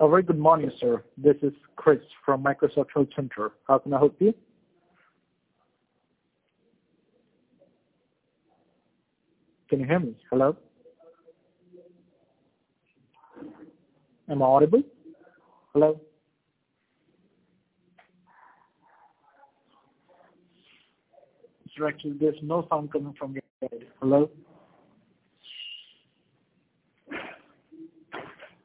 A very good morning, sir. This is Chris from Microsoft Health Center. How can I help you? Can you hear me? Hello? Am I audible? Hello? Sir, actually, there's no sound coming from your side. Hello?